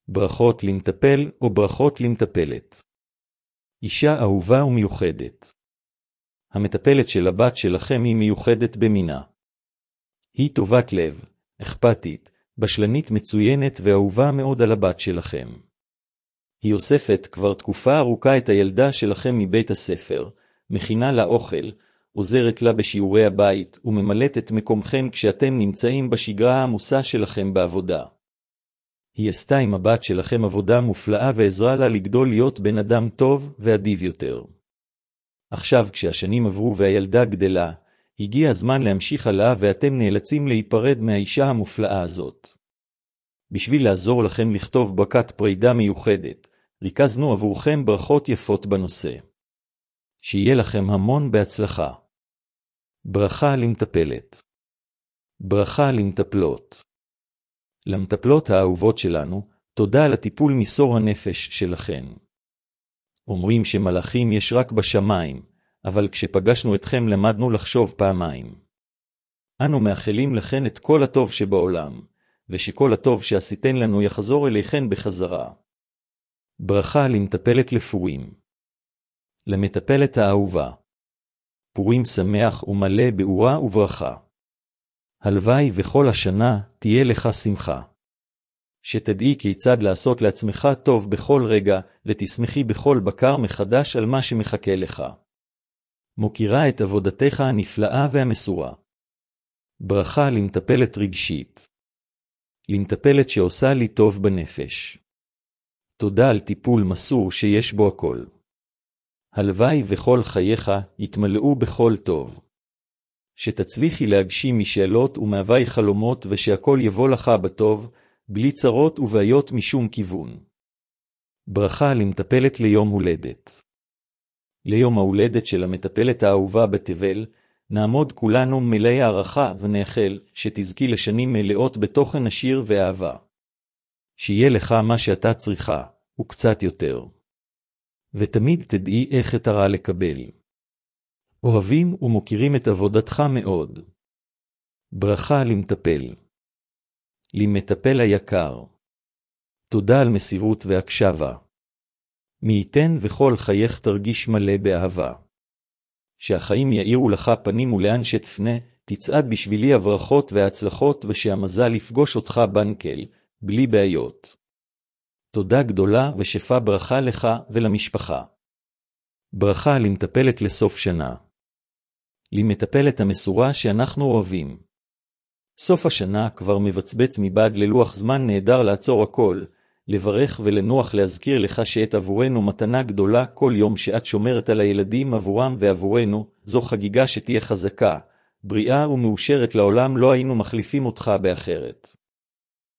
ברכות למטפל או ברכות למטפלת. אישה אהובה ומיוחדת. המטפלת של הבת שלכם היא מיוחדת במינה. היא טובת לב, אכפתית, בשלנית מצוינת ואהובה מאוד על הבת שלכם. היא אוספת כבר תקופה ארוכה את הילדה שלכם מבית הספר, מכינה לה אוכל, עוזרת לה בשיעורי הבית וממלאת את מקומכם כשאתם נמצאים בשגרה העמוסה שלכם בעבודה. היא עשתה עם הבת שלכם עבודה מופלאה ועזרה לה לגדול להיות בן אדם טוב ואדיב יותר. עכשיו כשהשנים עברו והילדה גדלה, הגיע הזמן להמשיך הלאה ואתם נאלצים להיפרד מהאישה המופלאה הזאת. בשביל לעזור לכם לכתוב ברכת פרידה מיוחדת, ריכזנו עבורכם ברכות יפות בנושא. שיהיה לכם המון בהצלחה. ברכה למטפלת. ברכה למטפלות. למטפלות האהובות שלנו, תודה על הטיפול מסור הנפש שלכן. אומרים שמלאכים יש רק בשמיים, אבל כשפגשנו אתכם למדנו לחשוב פעמיים. אנו מאחלים לכן את כל הטוב שבעולם, ושכל הטוב שעשיתן לנו יחזור אליכן בחזרה. ברכה למטפלת לפורים. למטפלת האהובה. פורים שמח ומלא באורה וברכה. הלוואי וכל השנה תהיה לך שמחה. שתדעי כיצד לעשות לעצמך טוב בכל רגע, ותשמחי בכל בקר מחדש על מה שמחכה לך. מוקירה את עבודתך הנפלאה והמסורה. ברכה למטפלת רגשית. למטפלת שעושה לי טוב בנפש. תודה על טיפול מסור שיש בו הכל. הלוואי וכל חייך יתמלאו בכל טוב. שתצליחי להגשים משאלות ומהווי חלומות ושהכל יבוא לך בטוב, בלי צרות ובעיות משום כיוון. ברכה למטפלת ליום הולדת. ליום ההולדת של המטפלת האהובה בתבל, נעמוד כולנו מלאי הערכה ונאחל שתזכי לשנים מלאות בתוכן עשיר ואהבה. שיהיה לך מה שאתה צריכה, וקצת יותר. ותמיד תדעי איך תראה לקבל. אוהבים ומוקירים את עבודתך מאוד. ברכה למטפל. למטפל היקר. תודה על מסירות והקשבה. מי ייתן וכל חייך תרגיש מלא באהבה. שהחיים יאירו לך פנים ולאן שתפנה, תצעד בשבילי הברכות וההצלחות ושהמזל יפגוש אותך בנקל, בלי בעיות. תודה גדולה ושפע ברכה לך ולמשפחה. ברכה למטפלת לסוף שנה. למטפלת המסורה שאנחנו אוהבים. סוף השנה כבר מבצבץ מבעד ללוח זמן נהדר לעצור הכל, לברך ולנוח להזכיר לך שאת עבורנו מתנה גדולה כל יום שאת שומרת על הילדים עבורם ועבורנו, זו חגיגה שתהיה חזקה, בריאה ומאושרת לעולם לא היינו מחליפים אותך באחרת.